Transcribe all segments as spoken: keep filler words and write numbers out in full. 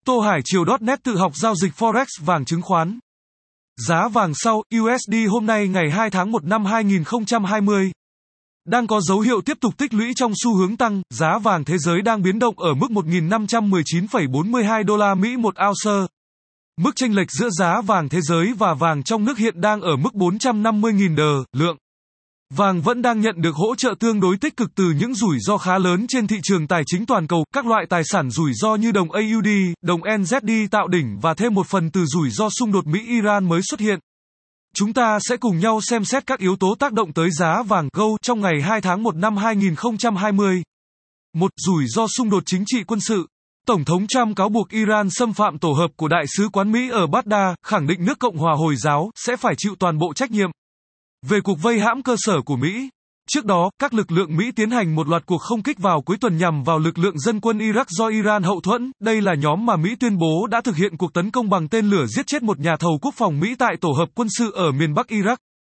Tô Hải Triều chấm net tự học giao dịch Forex vàng chứng khoán. Giá vàng sau, u ét đê hôm nay ngày hai tháng một năm hai nghìn không trăm hai mươi. Đang có dấu hiệu tiếp tục tích lũy trong xu hướng tăng, giá vàng thế giới đang biến động ở mức một nghìn năm trăm mười chín phẩy bốn mươi hai đô la Mỹ một ounce. Mức chênh lệch giữa giá vàng thế giới và vàng trong nước hiện đang ở mức bốn trăm năm mươi nghìn đô la lượng. Vàng vẫn đang nhận được hỗ trợ tương đối tích cực từ những rủi ro khá lớn trên thị trường tài chính toàn cầu, các loại tài sản rủi ro như đồng a u đê, đồng en zét đê tạo đỉnh và thêm một phần từ rủi ro xung đột Mỹ-Iran mới xuất hiện. Chúng ta sẽ cùng nhau xem xét các yếu tố tác động tới giá vàng Gold trong ngày hai tháng một năm hai nghìn không trăm hai mươi. một. Rủi ro xung đột chính trị quân sự. Tổng thống Trump cáo buộc Iran xâm phạm tổ hợp của Đại sứ quán Mỹ ở Baghdad, khẳng định nước Cộng hòa Hồi giáo sẽ phải chịu toàn bộ trách nhiệm về cuộc vây hãm cơ sở của Mỹ. Trước đó, các lực lượng Mỹ tiến hành một loạt cuộc không kích vào cuối tuần nhằm vào lực lượng dân quân Iraq do Iran hậu thuẫn. Đây là nhóm mà Mỹ tuyên bố đã thực hiện cuộc tấn công bằng tên lửa giết chết một nhà thầu quốc phòng Mỹ tại tổ hợp quân sự ở miền Bắc Iraq.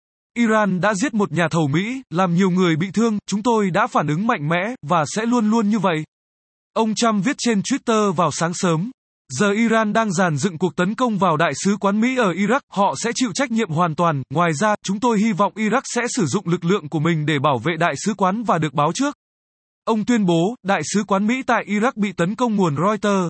Iran đã giết một nhà thầu Mỹ, làm nhiều người bị thương, chúng tôi đã phản ứng mạnh mẽ, và sẽ luôn luôn như vậy. Ông Trump viết trên Twitter vào sáng sớm. Giờ Iran đang dàn dựng cuộc tấn công vào Đại sứ quán Mỹ ở Iraq, họ sẽ chịu trách nhiệm hoàn toàn. Ngoài ra, chúng tôi hy vọng Iraq sẽ sử dụng lực lượng của mình để bảo vệ đại sứ quán và được báo trước. Ông tuyên bố, Đại sứ quán Mỹ tại Iraq bị tấn công. Nguồn Reuters.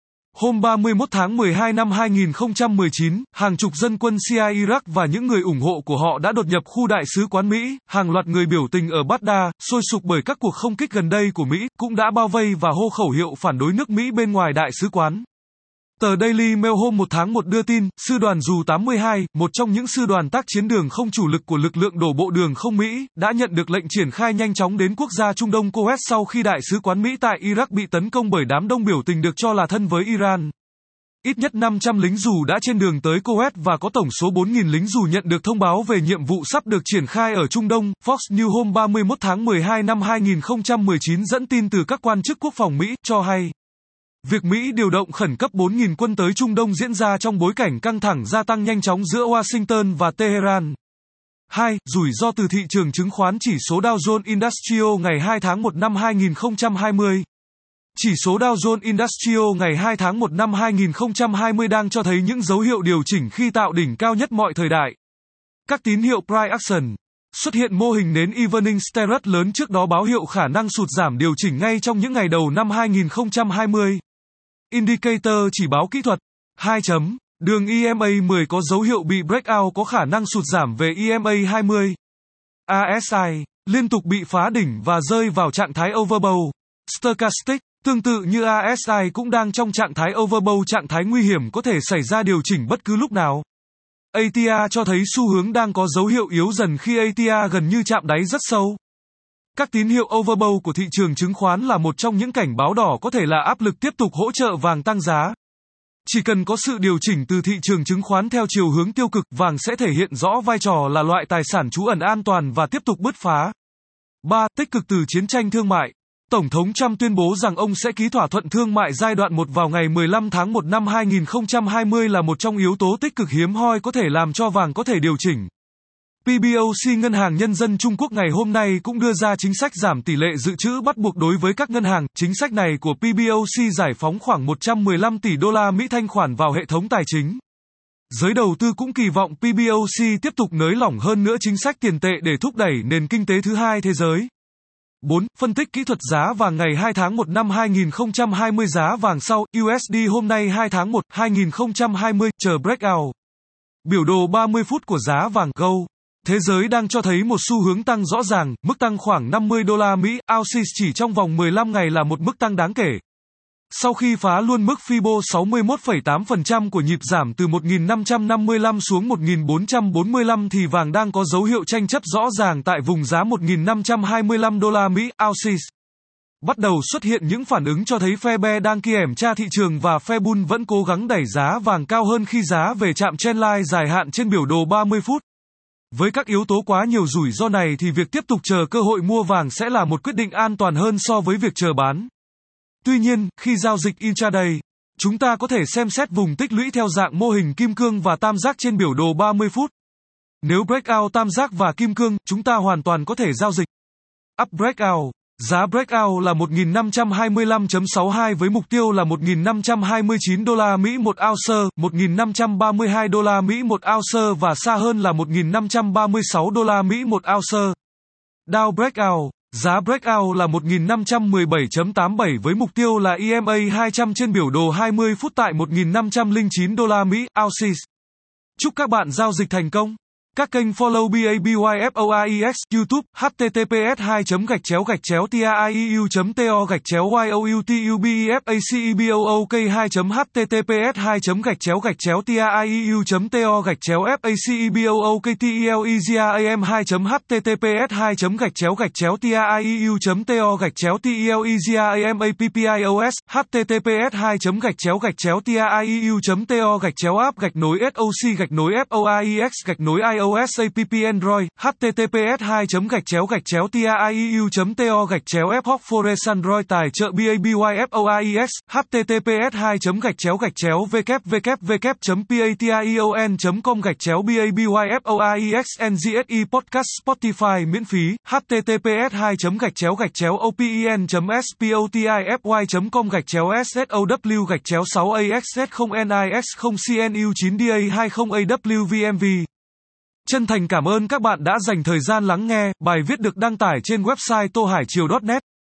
Hôm ba mươi mốt tháng mười hai năm hai nghìn không trăm mười chín, hàng chục dân quân Shia Iraq và những người ủng hộ của họ đã đột nhập khu đại sứ quán Mỹ. Hàng loạt người biểu tình ở Baghdad, sôi sục bởi các cuộc không kích gần đây của Mỹ, cũng đã bao vây và hô khẩu hiệu phản đối nước Mỹ bên ngoài đại sứ quán. Tờ Daily Mail hôm một tháng một đưa tin, sư đoàn dù tám mươi hai, một trong những sư đoàn tác chiến đường không chủ lực của lực lượng đổ bộ đường không Mỹ, đã nhận được lệnh triển khai nhanh chóng đến quốc gia Trung Đông Kuwait sau khi đại sứ quán Mỹ tại Iraq bị tấn công bởi đám đông biểu tình được cho là thân với Iran. Ít nhất năm trăm lính dù đã trên đường tới Kuwait và có tổng số bốn nghìn lính dù nhận được thông báo về nhiệm vụ sắp được triển khai ở Trung Đông. Fox News hôm ba mươi mốt tháng mười hai năm hai nghìn không trăm mười chín dẫn tin từ các quan chức quốc phòng Mỹ, cho hay việc Mỹ điều động khẩn cấp bốn nghìn quân tới Trung Đông diễn ra trong bối cảnh căng thẳng gia tăng nhanh chóng giữa Washington và Tehran. hai. Rủi ro từ thị trường chứng khoán. Chỉ số Dow Jones Industrial ngày hai tháng một năm hai nghìn không trăm hai mươi. Chỉ số Dow Jones Industrial ngày hai tháng một năm hai nghìn không trăm hai mươi đang cho thấy những dấu hiệu điều chỉnh khi tạo đỉnh cao nhất mọi thời đại. Các tín hiệu price action. Xuất hiện mô hình nến Evening Standard lớn trước đó báo hiệu khả năng sụt giảm điều chỉnh ngay trong những ngày đầu năm hai nghìn không trăm hai mươi. Indicator chỉ báo kỹ thuật. hai. Đường e em a mười có dấu hiệu bị breakout, có khả năng sụt giảm về e em a hai mươi. a ét i liên tục bị phá đỉnh và rơi vào trạng thái overbought. Stochastic, tương tự như a ét i cũng đang trong trạng thái overbought, trạng thái nguy hiểm có thể xảy ra điều chỉnh bất cứ lúc nào. a tê rờ cho thấy xu hướng đang có dấu hiệu yếu dần khi a tê rờ gần như chạm đáy rất sâu. Các tín hiệu overbought của thị trường chứng khoán là một trong những cảnh báo đỏ có thể là áp lực tiếp tục hỗ trợ vàng tăng giá. Chỉ cần có sự điều chỉnh từ thị trường chứng khoán theo chiều hướng tiêu cực, vàng sẽ thể hiện rõ vai trò là loại tài sản trú ẩn an toàn và tiếp tục bứt phá. ba. Tích cực từ chiến tranh thương mại. Tổng thống Trump tuyên bố rằng ông sẽ ký thỏa thuận thương mại giai đoạn một vào ngày mười lăm tháng một năm hai nghìn không trăm hai mươi là một trong yếu tố tích cực hiếm hoi có thể làm cho vàng có thể điều chỉnh. pê bê ô xê Ngân hàng Nhân dân Trung Quốc ngày hôm nay cũng đưa ra chính sách giảm tỷ lệ dự trữ bắt buộc đối với các ngân hàng. Chính sách này của pê bê ô xê giải phóng khoảng một trăm mười lăm tỷ đô la Mỹ thanh khoản vào hệ thống tài chính. Giới đầu tư cũng kỳ vọng pê bê ô xê tiếp tục nới lỏng hơn nữa chính sách tiền tệ để thúc đẩy nền kinh tế thứ hai thế giới. bốn. Phân tích kỹ thuật giá vàng ngày hai tháng một năm hai nghìn không trăm hai mươi. Giá vàng sau, u ét đê hôm nay hai tháng một, hai nghìn không trăm hai mươi, chờ breakout. Biểu đồ ba mươi phút của giá vàng Gold. Thế giới đang cho thấy một xu hướng tăng rõ ràng, mức tăng khoảng năm mươi đô la Mỹ ounce chỉ trong vòng mười lăm ngày là một mức tăng đáng kể. Sau khi phá luôn mức Fibo sáu mươi mốt phẩy tám phần trăm của nhịp giảm từ một nghìn năm trăm năm mươi lăm xuống một nghìn bốn trăm bốn mươi lăm thì vàng đang có dấu hiệu tranh chấp rõ ràng tại vùng giá một nghìn năm trăm hai mươi lăm đô la Mỹ ounce. Bắt đầu xuất hiện những phản ứng cho thấy phe bear đang kiểm tra thị trường và phe bull vẫn cố gắng đẩy giá vàng cao hơn khi giá về chạm trendline dài hạn trên biểu đồ ba mươi phút. Với các yếu tố quá nhiều rủi ro này thì việc tiếp tục chờ cơ hội mua vàng sẽ là một quyết định an toàn hơn so với việc chờ bán. Tuy nhiên, khi giao dịch intraday, chúng ta có thể xem xét vùng tích lũy theo dạng mô hình kim cương và tam giác trên biểu đồ ba mươi phút. Nếu breakout tam giác và kim cương, chúng ta hoàn toàn có thể giao dịch. Up breakout. Giá breakout là một nghìn năm trăm hai mươi lăm phẩy sáu hai với mục tiêu là một nghìn năm trăm hai mươi chín đô la Mỹ một ounce, một nghìn năm trăm ba mươi hai đô la Mỹ một ounce và xa hơn là một nghìn năm trăm ba mươi sáu đô la Mỹ một ounce. Dow breakout, giá breakout là một nghìn năm trăm mười bảy phẩy tám bảy với mục tiêu là E M A hai trăm trên biểu đồ hai mươi phút tại một nghìn năm trăm lẻ chín đô la Mỹ ounces. Chúc các bạn giao dịch thành công. Các kênh follow BABYFOREX, YouTube, https hai gạch chéo gạch chéo tiaiu.to gạch chéo youtubefacebook hai https hai gạch chéo gạch chéo tiaiu.to gạch chéo facebooktelezam hai https hai gạch chéo gạch chéo tiaiu.to gạch chéo telezam appios https hai gạch chéo gạch chéo tiaiu.to gạch chéo app gạch nối soc gạch nối forex gạch nối iOS app Android https hai gạch chéo gạch chéo tiaiu.to gạch chéo epoch forest android tài trợ BABYFOREX https hai gạch chéo gạch chéo www.patreon.com gạch chéo BABYFOREX NGSE podcast Spotify miễn phí https hai gạch chéo gạch chéo open.spotify.com gạch chéo sow gạch chéo sáu axz không nix không cnu chín da hai không awvmv. Chân thành cảm ơn các bạn đã dành thời gian lắng nghe, bài viết được đăng tải trên website tô hải triều chấm net.